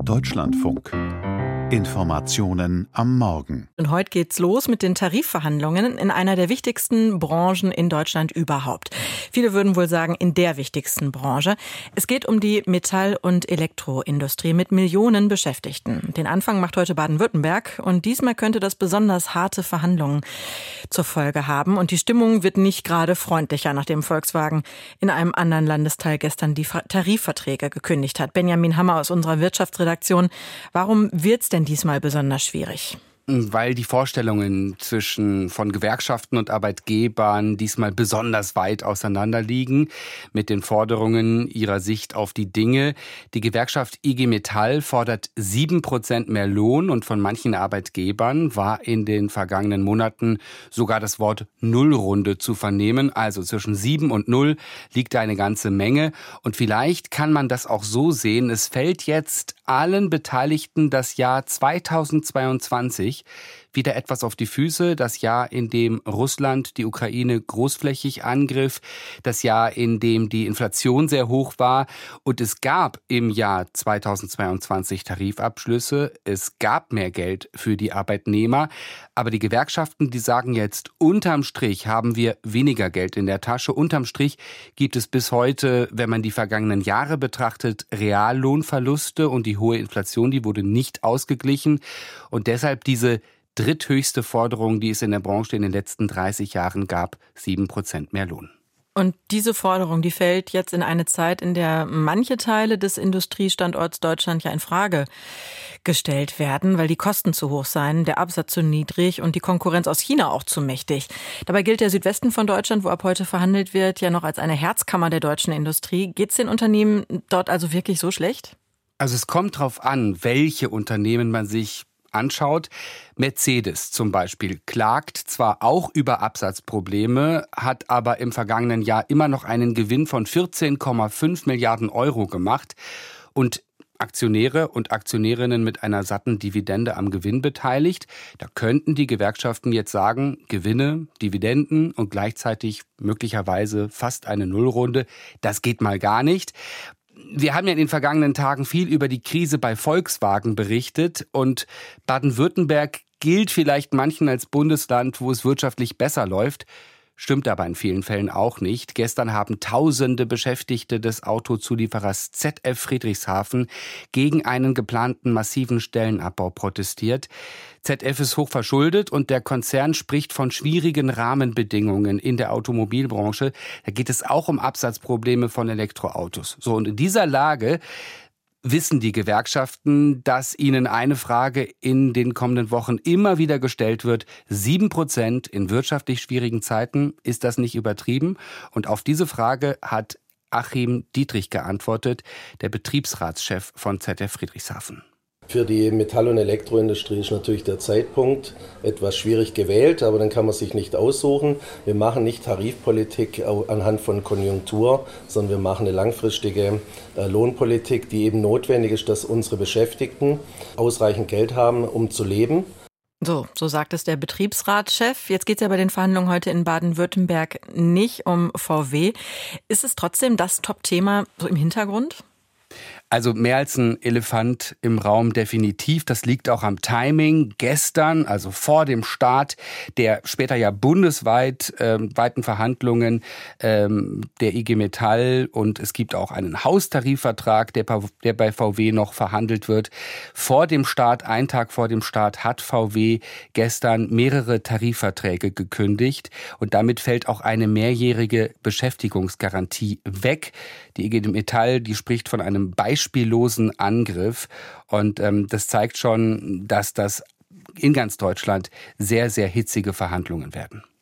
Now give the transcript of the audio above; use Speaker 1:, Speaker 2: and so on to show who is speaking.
Speaker 1: Deutschlandfunk. Informationen am Morgen.
Speaker 2: Und heute geht's los mit den Tarifverhandlungen in einer der wichtigsten Branchen in Deutschland überhaupt. Viele würden wohl sagen, in der wichtigsten Branche. Es geht um die Metall- und Elektroindustrie mit Millionen Beschäftigten. Den Anfang macht heute Baden-Württemberg und diesmal könnte das besonders harte Verhandlungen zur Folge haben. Und die Stimmung wird nicht gerade freundlicher, nachdem Volkswagen in einem anderen Landesteil gestern die Tarifverträge gekündigt hat. Benjamin Hammer aus unserer Wirtschaftsredaktion. Warum wird's denn diesmal besonders schwierig?
Speaker 3: Weil die Vorstellungen von Gewerkschaften und Arbeitgebern diesmal besonders weit auseinander liegen mit den Forderungen ihrer Sicht auf die Dinge. Die Gewerkschaft IG Metall fordert 7% mehr Lohn und von manchen Arbeitgebern war in den vergangenen Monaten sogar das Wort Nullrunde zu vernehmen. Also zwischen 7 und 0 liegt da eine ganze Menge. Und vielleicht kann man das auch so sehen, es fällt jetzt allen Beteiligten das Jahr 2022 wieder etwas auf die Füße. Das Jahr, in dem Russland die Ukraine großflächig angriff. Das Jahr, in dem die Inflation sehr hoch war. Und es gab im Jahr 2022 Tarifabschlüsse. Es gab mehr Geld für die Arbeitnehmer. Aber die Gewerkschaften, die sagen jetzt, unterm Strich haben wir weniger Geld in der Tasche. Unterm Strich gibt es bis heute, wenn man die vergangenen Jahre betrachtet, Reallohnverluste und die hohe Inflation, die wurde nicht ausgeglichen. Und deshalb diese dritthöchste Forderung, die es in der Branche in den letzten 30 Jahren gab, 7% mehr Lohn.
Speaker 2: Und diese Forderung, die fällt jetzt in eine Zeit, in der manche Teile des Industriestandorts Deutschland ja in Frage gestellt werden, weil die Kosten zu hoch seien, der Absatz zu niedrig und die Konkurrenz aus China auch zu mächtig. Dabei gilt der Südwesten von Deutschland, wo ab heute verhandelt wird, ja noch als eine Herzkammer der deutschen Industrie. Geht's den Unternehmen dort also wirklich so schlecht?
Speaker 3: Also es kommt drauf an, welche Unternehmen man sich anschaut. Mercedes zum Beispiel klagt zwar auch über Absatzprobleme, hat aber im vergangenen Jahr immer noch einen Gewinn von 14,5 Milliarden Euro gemacht und Aktionäre und Aktionärinnen mit einer satten Dividende am Gewinn beteiligt. Da könnten die Gewerkschaften jetzt sagen, Gewinne, Dividenden und gleichzeitig möglicherweise fast eine Nullrunde. Das geht mal gar nicht. Wir haben ja in den vergangenen Tagen viel über die Krise bei Volkswagen berichtet und Baden-Württemberg gilt vielleicht manchen als Bundesland, wo es wirtschaftlich besser läuft. Stimmt aber in vielen Fällen auch nicht. Gestern haben Tausende Beschäftigte des Autozulieferers ZF Friedrichshafen gegen einen geplanten massiven Stellenabbau protestiert. ZF ist hoch verschuldet und der Konzern spricht von schwierigen Rahmenbedingungen in der Automobilbranche. Da geht es auch um Absatzprobleme von Elektroautos. So, und in dieser Lage wissen die Gewerkschaften, dass ihnen eine Frage in den kommenden Wochen immer wieder gestellt wird. 7% in wirtschaftlich schwierigen Zeiten, ist das nicht übertrieben? Und auf diese Frage hat Achim Dietrich geantwortet, der Betriebsratschef von ZF Friedrichshafen.
Speaker 4: Für die Metall- und Elektroindustrie ist natürlich der Zeitpunkt etwas schwierig gewählt, aber den kann man sich nicht aussuchen. Wir machen nicht Tarifpolitik anhand von Konjunktur, sondern wir machen eine langfristige Lohnpolitik, die eben notwendig ist, dass unsere Beschäftigten ausreichend Geld haben, um zu leben.
Speaker 2: So sagt es der Betriebsratschef. Jetzt geht es ja bei den Verhandlungen heute in Baden-Württemberg nicht um VW. Ist es trotzdem das Top-Thema so im Hintergrund?
Speaker 3: Also mehr als ein Elefant im Raum definitiv. Das liegt auch am Timing. Gestern, also vor dem Start der später ja bundesweit weiten Verhandlungen der IG Metall und es gibt auch einen Haustarifvertrag, der bei VW noch verhandelt wird. Vor dem Start, einen Tag vor dem Start, hat VW gestern mehrere Tarifverträge gekündigt und damit fällt auch eine mehrjährige Beschäftigungsgarantie weg. Die IG Metall, die spricht von einem beispiellosen Angriff und das zeigt schon, dass das in ganz Deutschland sehr, sehr hitzige Verhandlungen werden.